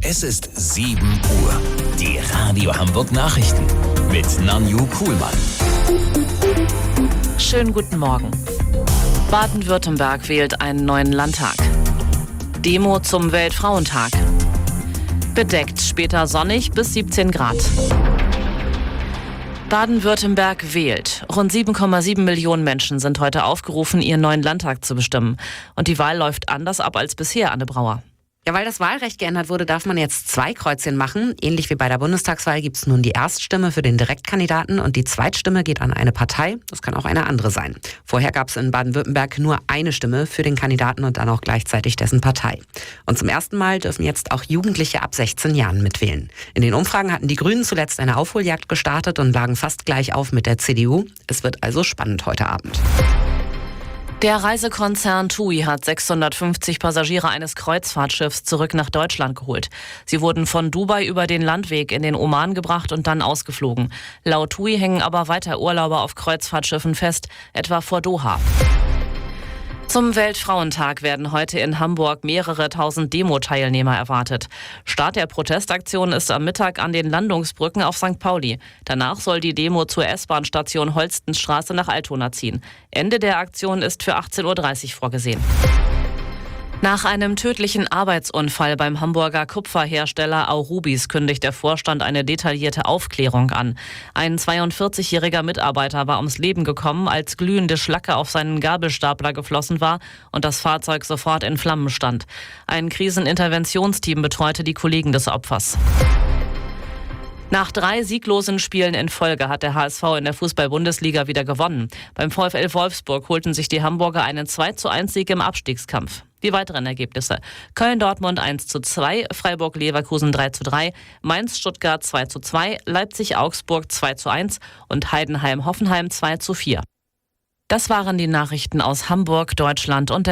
Es ist 7 Uhr. Die Radio Hamburg Nachrichten mit Nanju Kuhlmann. Schönen guten Morgen. Baden-Württemberg wählt einen neuen Landtag. Demo zum Weltfrauentag. Bedeckt, später sonnig bis 17 Grad. Baden-Württemberg wählt. Rund 7,7 Millionen Menschen sind heute aufgerufen, ihren neuen Landtag zu bestimmen. Und die Wahl läuft anders ab als bisher, Anne Brauer. Ja, weil das Wahlrecht geändert wurde, darf man jetzt 2 Kreuzchen machen. Ähnlich wie bei der Bundestagswahl gibt es nun die Erststimme für den Direktkandidaten und die Zweitstimme geht an eine Partei. Das kann auch eine andere sein. Vorher gab es in Baden-Württemberg nur eine Stimme für den Kandidaten und dann auch gleichzeitig dessen Partei. Und zum ersten Mal dürfen jetzt auch Jugendliche ab 16 Jahren mitwählen. In den Umfragen hatten die Grünen zuletzt eine Aufholjagd gestartet und lagen fast gleich auf mit der CDU. Es wird also spannend heute Abend. Der Reisekonzern TUI hat 650 Passagiere eines Kreuzfahrtschiffs zurück nach Deutschland geholt. Sie wurden von Dubai über den Landweg in den Oman gebracht und dann ausgeflogen. Laut TUI hängen aber weiter Urlauber auf Kreuzfahrtschiffen fest, etwa vor Doha. Zum Weltfrauentag werden heute in Hamburg mehrere tausend Demo-Teilnehmer erwartet. Start der Protestaktion ist am Mittag an den Landungsbrücken auf St. Pauli. Danach soll die Demo zur S-Bahn-Station Holstenstraße nach Altona ziehen. Ende der Aktion ist für 18:30 Uhr vorgesehen. Nach einem tödlichen Arbeitsunfall beim Hamburger Kupferhersteller Aurubis kündigt der Vorstand eine detaillierte Aufklärung an. Ein 42-jähriger Mitarbeiter war ums Leben gekommen, als glühende Schlacke auf seinen Gabelstapler geflossen war und das Fahrzeug sofort in Flammen stand. Ein Kriseninterventionsteam betreute die Kollegen des Opfers. Nach 3 sieglosen Spielen in Folge hat der HSV in der Fußball-Bundesliga wieder gewonnen. Beim VfL Wolfsburg holten sich die Hamburger einen 2:1-Sieg im Abstiegskampf. Die weiteren Ergebnisse: Köln-Dortmund 1:2, Freiburg-Leverkusen 3:3, Mainz-Stuttgart 2:2, Leipzig-Augsburg 2:1 und Heidenheim-Hoffenheim 2:4. Das waren die Nachrichten aus Hamburg, Deutschland und der